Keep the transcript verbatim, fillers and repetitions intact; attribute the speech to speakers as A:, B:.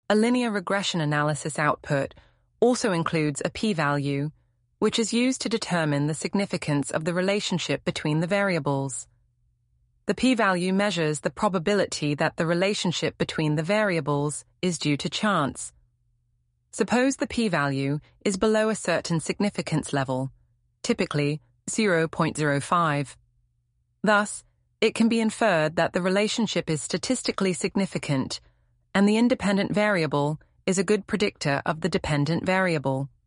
A: A linear regression analysis output also includes a p-value, which is used to determine the significance of the relationship between the variables. The p-value measures the probability that the relationship between the variables is due to chance. Suppose the p-value is below a certain significance level, typically zero point zero five. Thus, it can be inferred that the relationship is statistically significant, and the independent variable is a good predictor of the dependent variable.